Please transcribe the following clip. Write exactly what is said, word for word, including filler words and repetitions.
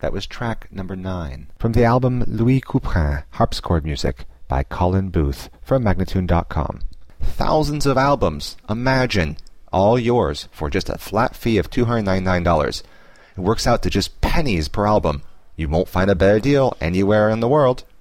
That was track number nine from the album Louis Couperin, Harpsichord Music by Colin Booth from Magnatune dot com. Thousands of albums, imagine, all yours for just a flat fee of two hundred ninety-nine dollars. It works out to just pennies per album. You won't find a better deal anywhere in the world.